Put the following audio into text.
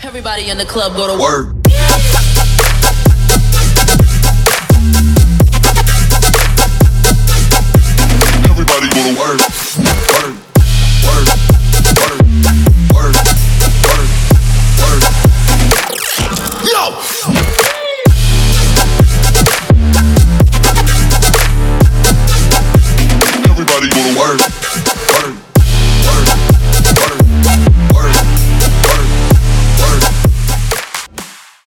Everybody in the club go to work. Everybody go to work. Work, work, work, work, work, work. Yo! Everybody go to work.